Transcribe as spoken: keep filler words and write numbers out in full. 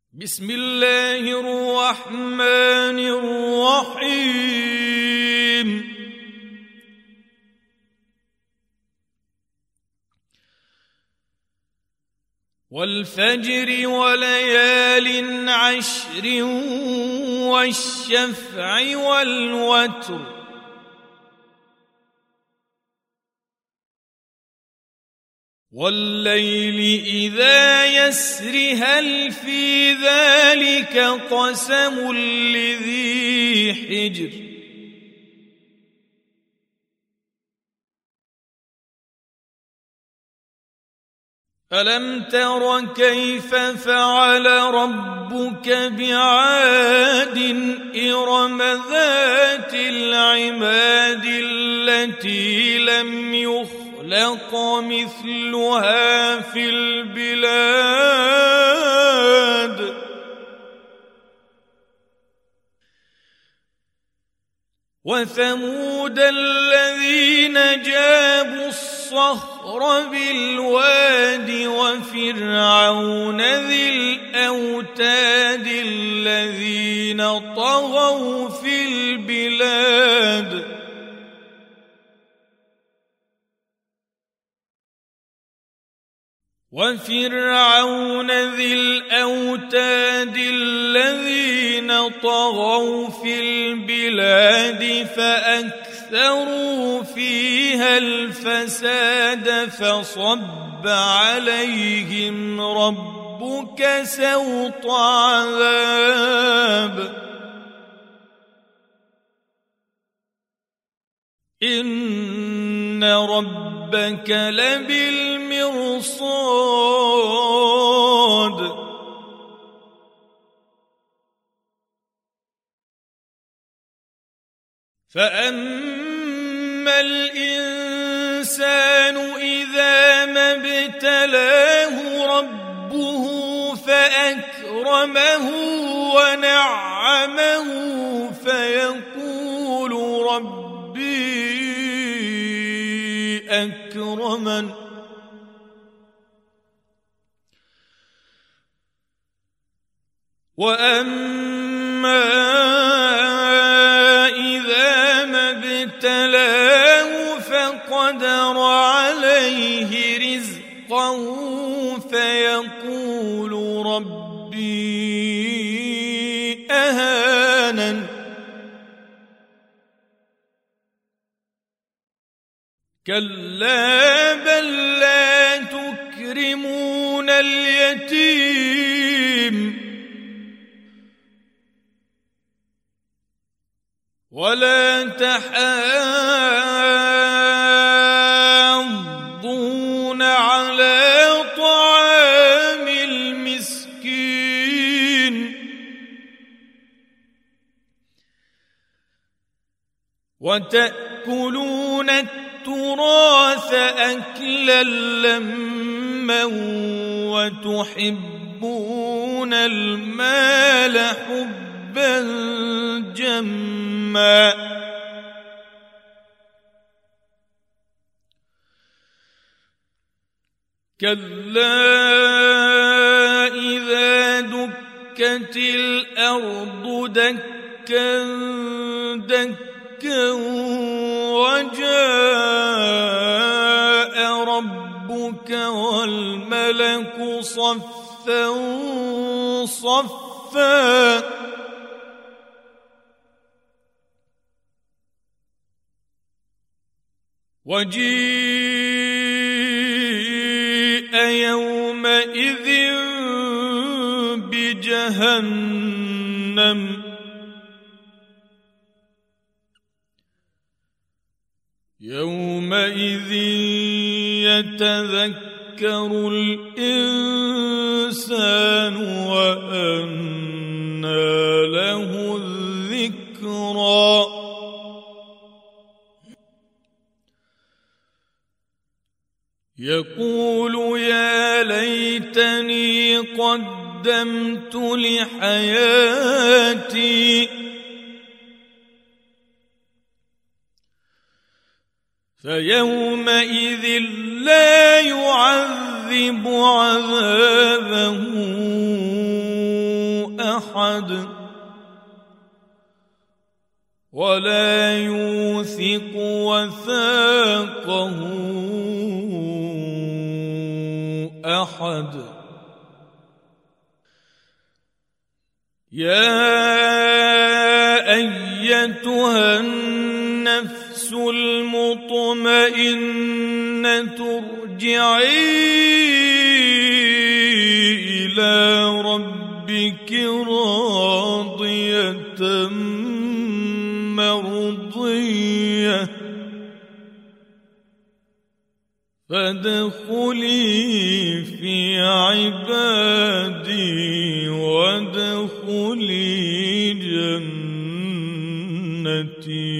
بسم الله الرحمن الرحيم والفجر وليال عشر والشفع والوتر والليل إذا يسر هل في ذلك قسم لذي حجر ألم تر كيف فعل ربك بعاد إرم ذات العماد التي لم يخلق لق مثلها في البلاد وثمود الذين جابوا الصخر بالواد وفرعون ذي الأوتاد الذين طغوا في البلاد وفرعون ذي الأوتاد الذين طغوا في البلاد فأكثروا فيها الفساد فصب عليهم ربك سوط عذاب إن ربك لبالمرصاد فأما الإنسان إذا ما ابتلاه ربه فأكرمه ونعمه فيقول ربي أكرمن وأما إذا ما ابتلاه فقدر عليه رزقه فيقول ربي أهانن كلا بل لا تكرمون اليتيم ولا تحاضون على طعام المسكين وتأكلون التراث أكلا لما وتحبون المال حبا جما كلا إذا دكت الأرض دكا دكا وجاء ربك والملك صفا صفا وجيء يومئذ بجهنم يومئذ يتذكر الإنسان وأنى له الذكرى يقول يا ليتني قدمت لحياتي فيومئذ لا يعذب عذابه أحد ولا يوثق وثاقه أحد. يا أيتها النفس المطمئنة ارجعي إلى ربك راضية مرضية فادخلي في عبادي وادخلي جنتي.